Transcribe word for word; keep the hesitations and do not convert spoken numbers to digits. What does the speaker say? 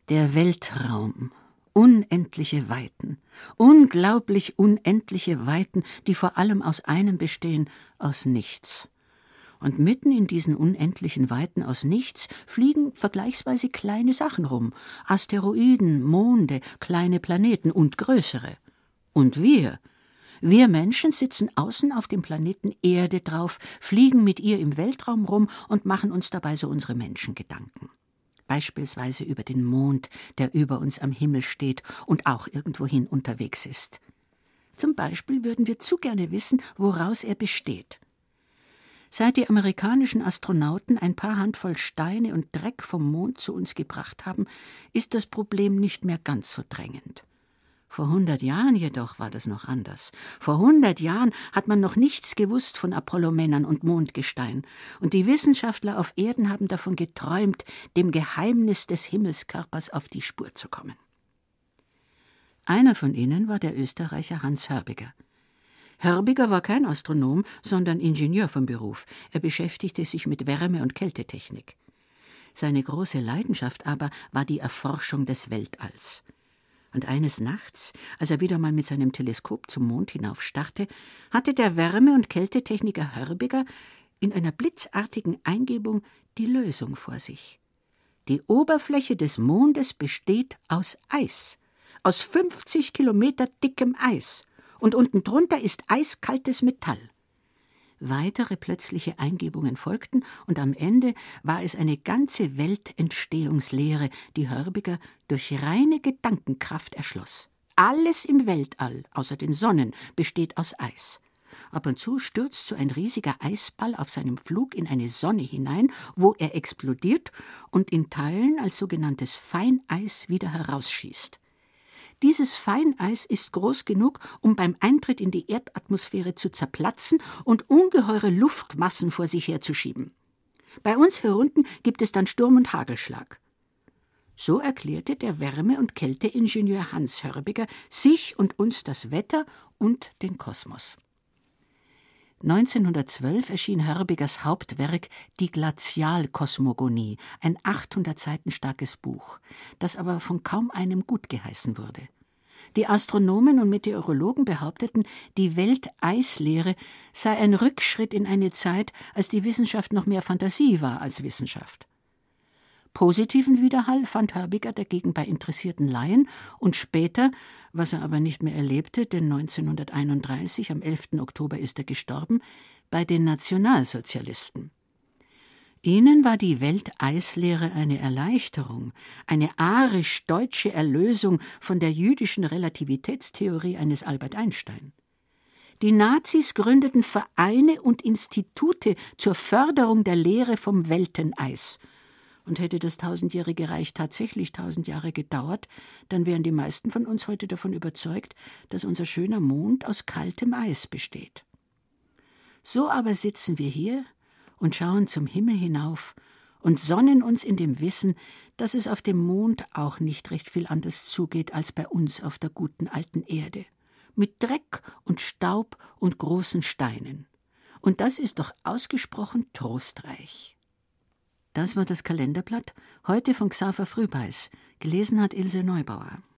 Der Weltraum. Unendliche Weiten, unglaublich unendliche Weiten, die vor allem aus einem bestehen, aus nichts. Und mitten in diesen unendlichen Weiten aus nichts fliegen vergleichsweise kleine Sachen rum. Asteroiden, Monde, kleine Planeten und größere. Und wir, wir Menschen sitzen außen auf dem Planeten Erde drauf, fliegen mit ihr im Weltraum rum und machen uns dabei so unsere Menschengedanken. Beispielsweise über den Mond, der über uns am Himmel steht und auch irgendwohin unterwegs ist. Zum Beispiel würden wir zu gerne wissen, woraus er besteht. Seit die amerikanischen Astronauten ein paar Handvoll Steine und Dreck vom Mond zu uns gebracht haben, ist das Problem nicht mehr ganz so drängend. Vor hundert Jahren jedoch war das noch anders. Vor hundert Jahren hat man noch nichts gewusst von Apollo-Männern und Mondgestein. Und die Wissenschaftler auf Erden haben davon geträumt, dem Geheimnis des Himmelskörpers auf die Spur zu kommen. Einer von ihnen war der Österreicher Hans Hörbiger. Hörbiger war kein Astronom, sondern Ingenieur vom Beruf. Er beschäftigte sich mit Wärme- und Kältetechnik. Seine große Leidenschaft aber war die Erforschung des Weltalls. Und eines Nachts, als er wieder mal mit seinem Teleskop zum Mond hinauf starrte, hatte der Wärme- und Kältetechniker Hörbiger in einer blitzartigen Eingebung die Lösung vor sich. Die Oberfläche des Mondes besteht aus Eis, aus fünfzig Kilometer dickem Eis, und unten drunter ist eiskaltes Metall. Weitere plötzliche Eingebungen folgten, und am Ende war es eine ganze Weltentstehungslehre, die Hörbiger durch reine Gedankenkraft erschloss. Alles im Weltall, außer den Sonnen, besteht aus Eis. Ab und zu stürzt so ein riesiger Eisball auf seinem Flug in eine Sonne hinein, wo er explodiert und in Teilen als sogenanntes Feineis wieder herausschießt. Dieses Feineis ist groß genug, um beim Eintritt in die Erdatmosphäre zu zerplatzen und ungeheure Luftmassen vor sich herzuschieben. Bei uns hier unten gibt es dann Sturm und Hagelschlag. So erklärte der Wärme- und Kälteingenieur Hans Hörbiger sich und uns das Wetter und den Kosmos. neunzehnhundertzwölf erschien Hörbigers Hauptwerk Die Glazialkosmogonie, ein achthundert Seiten starkes Buch, das aber von kaum einem gutgeheißen wurde. Die Astronomen und Meteorologen behaupteten, die Welteislehre sei ein Rückschritt in eine Zeit, als die Wissenschaft noch mehr Fantasie war als Wissenschaft. Positiven Widerhall fand Hörbiger dagegen bei interessierten Laien und später, was er aber nicht mehr erlebte, denn neunzehnhunderteinunddreißig, am elften Oktober ist er gestorben, bei den Nationalsozialisten. Ihnen war die Welteislehre eine Erleichterung, eine arisch-deutsche Erlösung von der jüdischen Relativitätstheorie eines Albert Einstein. Die Nazis gründeten Vereine und Institute zur Förderung der Lehre vom Welteneis. Und hätte das tausendjährige Reich tatsächlich tausend Jahre gedauert, dann wären die meisten von uns heute davon überzeugt, dass unser schöner Mond aus kaltem Eis besteht. So aber sitzen wir hier und schauen zum Himmel hinauf und sonnen uns in dem Wissen, dass es auf dem Mond auch nicht recht viel anders zugeht als bei uns auf der guten alten Erde, mit Dreck und Staub und großen Steinen. Und das ist doch ausgesprochen trostreich. Das war das Kalenderblatt, heute von Xaver Frühbeiß. Gelesen hat Ilse Neubauer.